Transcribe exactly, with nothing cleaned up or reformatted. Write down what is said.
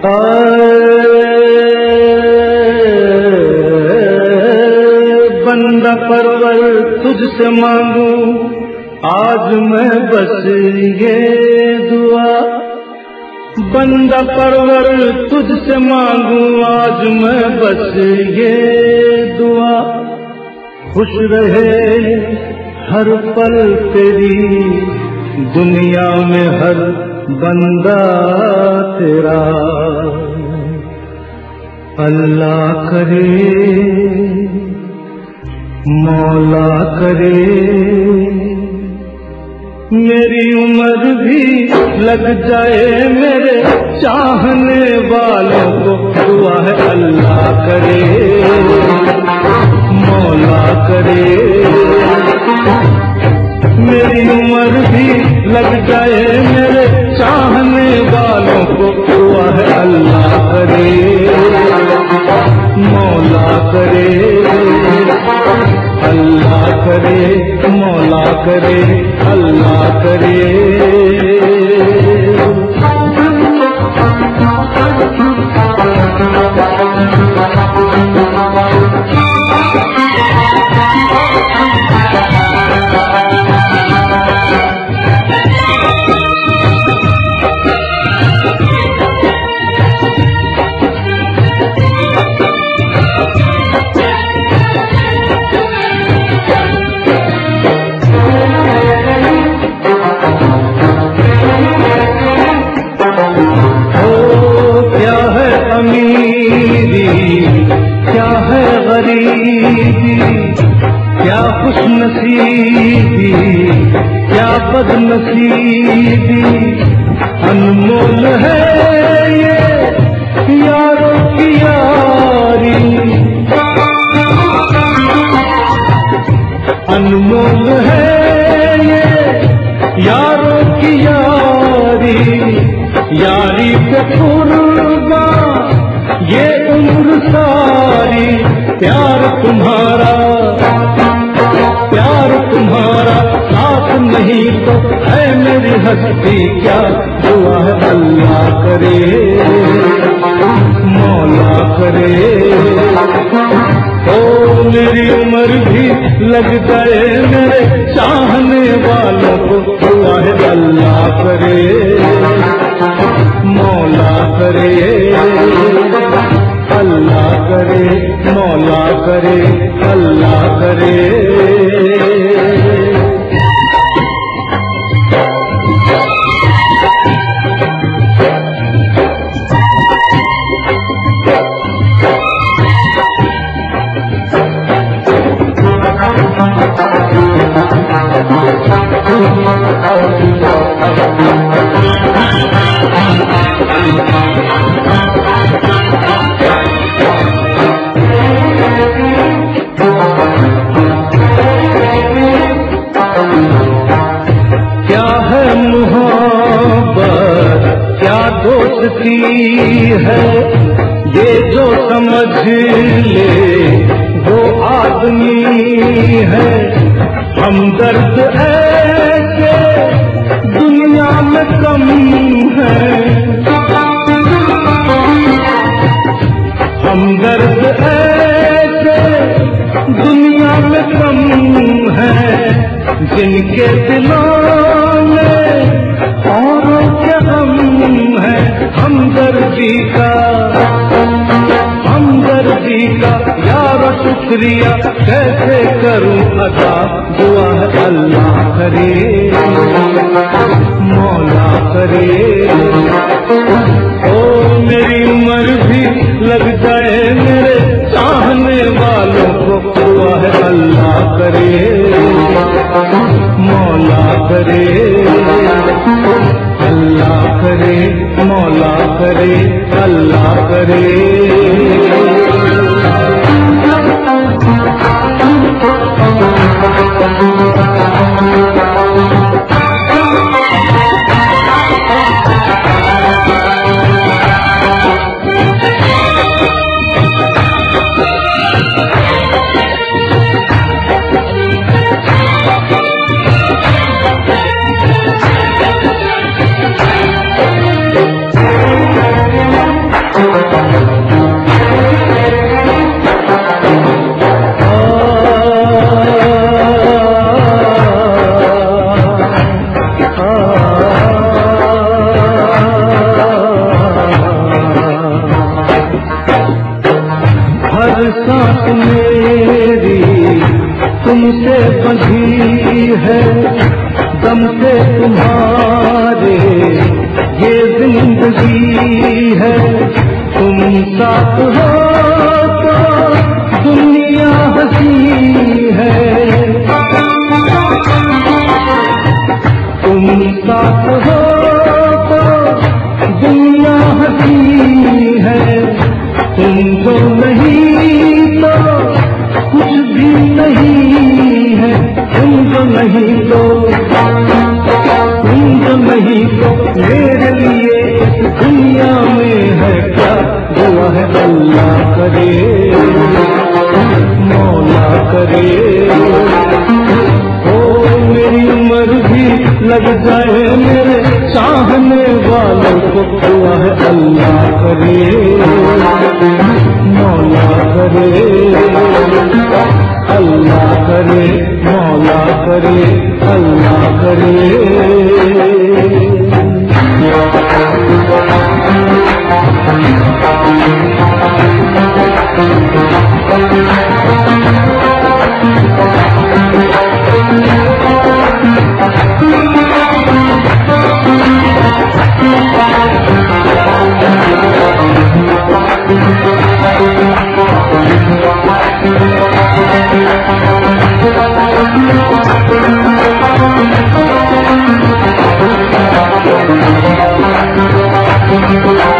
बंदा परवर तुझसे मांगू आज मैं बस ये दुआ, बंदा परवर तुझसे मांगू आज मैं बस ये दुआ। खुश रहे हर पल तेरी दुनिया में हर बंदा तेरा, अल्लाह करे मौला करे मेरी उम्र भी लग जाए मेरे चाहने वालों को दुआ है। अल्लाह करे मौला करे मेरी उम्र भी लग जाए मेरे चाहने वालों को दुआ है। अल्लाह करे मौला करे, अल्लाह करे मौला करे, अल्लाह करे। क्या खुशनसीबी क्या बदनसीबी, अनमोल है ये यारों की यारी, अनमोल है ये यारों की यारी। यारी पे कुर्बान ये उम्र सारी, प्यार तुम्हारा प्यार तुम्हारा साथ नहीं तो है मेरी हस्ती क्या। दुआ है अल्लाह करे मौला करे, ओ मेरी उम्र भी लग जाए मेरे चाहने वालों को दुआ है। अल्लाह करे मौला करे, अल्लाह करे मौला करे, अल्लाह करे। दोस्ती है ये जो समझ ले वो आदमी है, हमदर्द ऐसे दुनिया में कम है, हमदर्द ऐसे दुनिया में कम है, जिनके दिलों में औरों के गम है। हमदर्दी का हमदर्दी का यार शुक्रिया कैसे करूं अदा। दुआ है अल्लाह करे मौला करे, ओ मेरी उम्र भी लग जाए मेरे चाहने वालों को दुआ है। अल्लाह करे मौला करे, अल्लाह करे मौला करे, अल्लाह करे। से तुम्हारे ये जिंदगी है, तुम साथ हो तो दुनिया हंसी है। तुम साथ हो तो दुनिया हंसी है, तुम जो नहीं तो कुछ भी नहीं है। तुम जो नहीं तो तुम जो नहीं तो मेरे लिए इस दुनिया में है क्या। दुआ है अल्लाह करे, मौला करे, ओ मेरी उम्र भी लग जाए मेरे चाहने वालों को। दुआ है अल्लाह करे, मौला करे, अल्लाह करे, मौला करे, अल्लाह करे। Thank you.